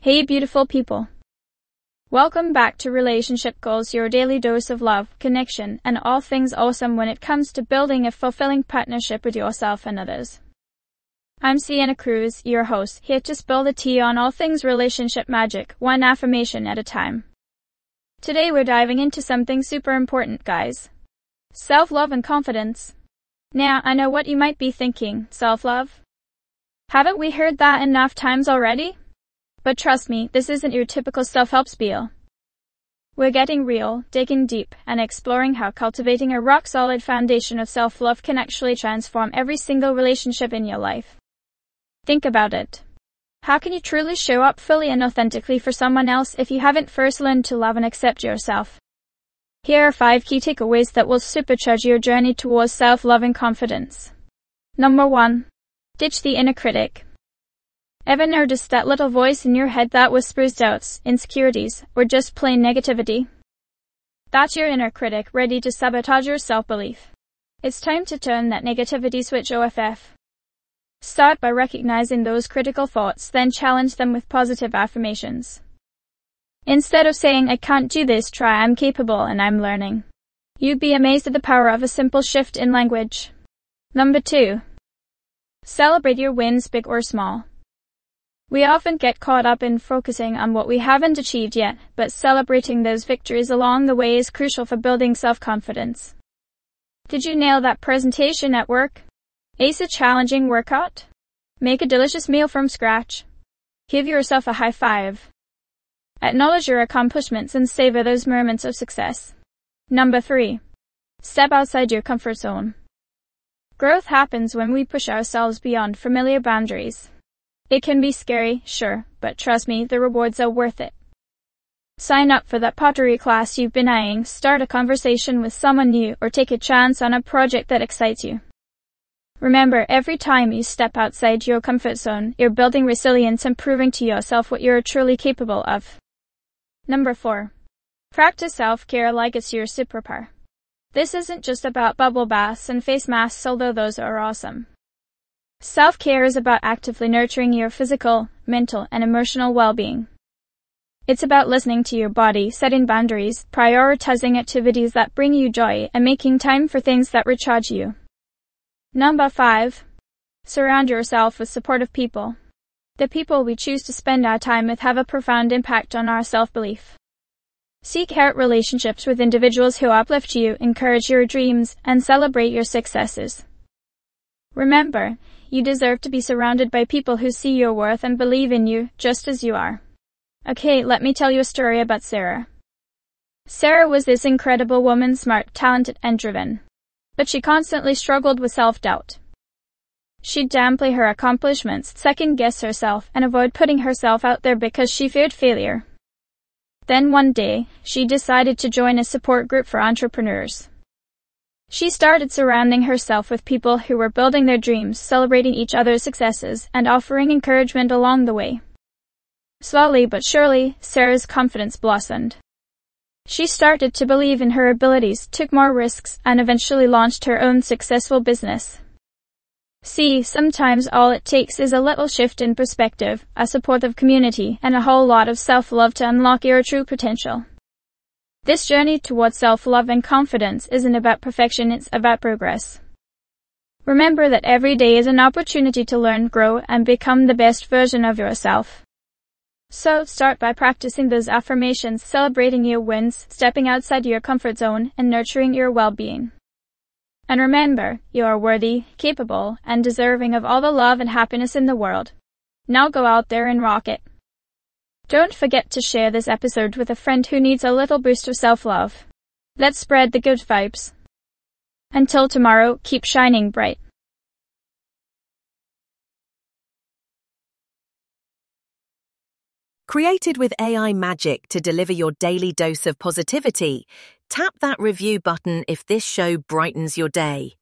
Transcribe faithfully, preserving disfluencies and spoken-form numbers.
Hey beautiful people. Welcome back to Relationship Goals, your daily dose of love, connection, and all things awesome when it comes to building a fulfilling partnership with yourself and others. I'm Sienna Cruz, your host, here to spill the tea on all things relationship magic, one affirmation at a time. Today we're diving into something super important, guys. Self-love and confidence. Now, I know what you might be thinking, self-love? Haven't we heard that enough times already? But trust me, this isn't your typical self-help spiel. We're getting real, digging deep, and exploring how cultivating a rock-solid foundation of self-love can actually transform every single relationship in your life. Think about it. How can you truly show up fully and authentically for someone else if you haven't first learned to love and accept yourself? Here are five key takeaways that will supercharge your journey towards self-love and confidence. Number one. Ditch the inner critic. Ever noticed that little voice in your head that whispers doubts, insecurities, or just plain negativity? That's your inner critic ready to sabotage your self-belief. It's time to turn that negativity switch off. Start by recognizing those critical thoughts, then challenge them with positive affirmations. Instead of saying, "I can't do this," try, "I'm capable and I'm learning." You'd be amazed at the power of a simple shift in language. Number two. Celebrate your wins, big or small. We often get caught up in focusing on what we haven't achieved yet, but celebrating those victories along the way is crucial for building self-confidence. Did you nail that presentation at work? Ace a challenging workout? Make a delicious meal from scratch? Give yourself a high five. Acknowledge your accomplishments and savor those moments of success. Number three. Step outside your comfort zone. Growth happens when we push ourselves beyond familiar boundaries. It can be scary, sure, but trust me, the rewards are worth it. Sign up for that pottery class you've been eyeing, start a conversation with someone new, or take a chance on a project that excites you. Remember, every time you step outside your comfort zone, you're building resilience and proving to yourself what you're truly capable of. Number four. Practice self-care like it's your superpower. This isn't just about bubble baths and face masks, although those are awesome. Self-care is about actively nurturing your physical, mental, and emotional well-being. It's about listening to your body, setting boundaries, prioritizing activities that bring you joy, and making time for things that recharge you. Number five. Surround yourself with supportive people. The people we choose to spend our time with have a profound impact on our self-belief. Seek out relationships with individuals who uplift you, encourage your dreams, and celebrate your successes. Remember, you deserve to be surrounded by people who see your worth and believe in you, just as you are. Okay, let me tell you a story about Sarah. Sarah was this incredible woman, smart, talented, and driven. But she constantly struggled with self-doubt. She'd downplay her accomplishments, second-guess herself, and avoid putting herself out there because she feared failure. Then one day, she decided to join a support group for entrepreneurs. She started surrounding herself with people who were building their dreams, celebrating each other's successes, and offering encouragement along the way. Slowly but surely, Sarah's confidence blossomed. She started to believe in her abilities, took more risks, and eventually launched her own successful business. See, sometimes all it takes is a little shift in perspective, a supportive community, and a whole lot of self-love to unlock your true potential. This journey towards self-love and confidence isn't about perfection, it's about progress. Remember that every day is an opportunity to learn, grow, and become the best version of yourself. So, start by practicing those affirmations, celebrating your wins, stepping outside your comfort zone, and nurturing your well-being. And remember, you are worthy, capable, and deserving of all the love and happiness in the world. Now go out there and rock it. Don't forget to share this episode with a friend who needs a little boost of self-love. Let's spread the good vibes. Until tomorrow, keep shining bright. Created with A I magic to deliver your daily dose of positivity, tap that review button if this show brightens your day.